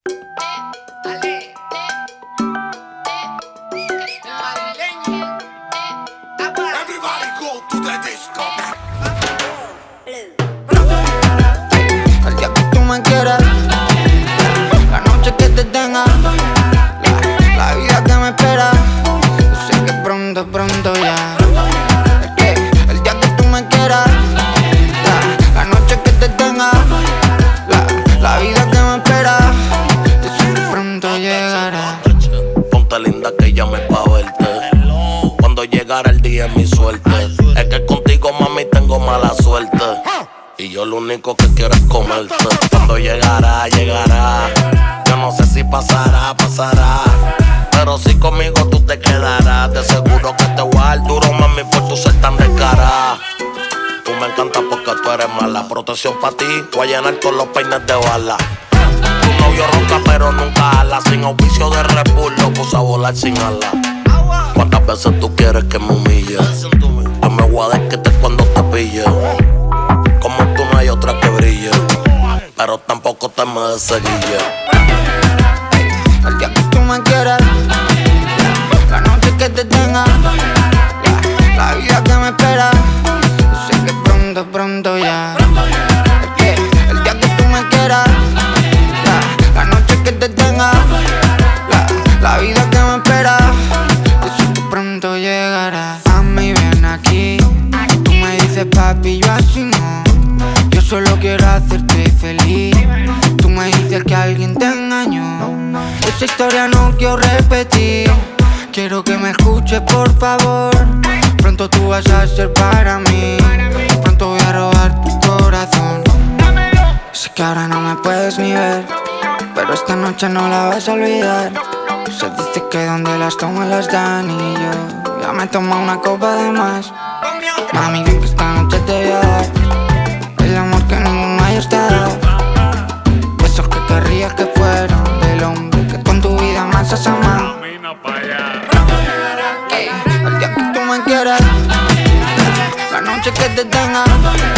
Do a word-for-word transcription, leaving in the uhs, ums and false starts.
Everybody go to the disco. El día que tú me quieras, la noche que te tenga, la, la vida que me espera. Yo sé que pronto, pronto ya. El día que tú me quieras, la, la noche que te tenga, la, la vida que me espera. Yo sé que pronto llegará. Ponte linda que llame pa' verte. Cuando llegara el día es mi suerte. Es que contigo, mami, tengo mala suerte. Y yo lo único que quiero es comerte. Cuando llegará, llegará. Yo no sé si pasará, pasará. Pero si conmigo tú te quedarás. De seguro que te voy a dar duro, mami, por tu ser tan descarada. Tú me encantas porque tú eres mala. Protección pa' ti, voy a llenar con los peines de bala. Tu novio ronca pero nunca ala. Sin auspicio de Red Bull, lo puse a volar sin ala. ¿Cuántas veces tú quieres que me humille? Yo me voy a desquitar cuando te pille. Como tú no hay otra que brille, pero tampoco te me deseguille. El día que tú me quieras, la noche que te tenga, la, la vida que me espera. Yo sé que pronto, pronto ya. El día que tú me quieras, la, la noche que te tenga, la, la vida que me espera. Yo sé que pronto llegará. Mami, ven aquí. Tú me dices papi, yo así no. Yo solo quiero hacerte feliz. Tú me dices que alguien te engañó. Esa historia no quiero repetir. Quiero que me escuches por favor. Pronto tú vas a ser para mí. Pronto voy a robar tu corazón. Sé que ahora no me puedes ni ver, pero esta noche no la vas a olvidar. Se dice que donde las toman las dan. Y yo ya me tomo una copa de más. Mami, ven que esta noche te voy a dar el amor que ninguno ayer te ha dado. Besos que querrías que fueron del hombre que con tu vida más has amado. Ey, el día que tú me quieras, la noche que te tenga,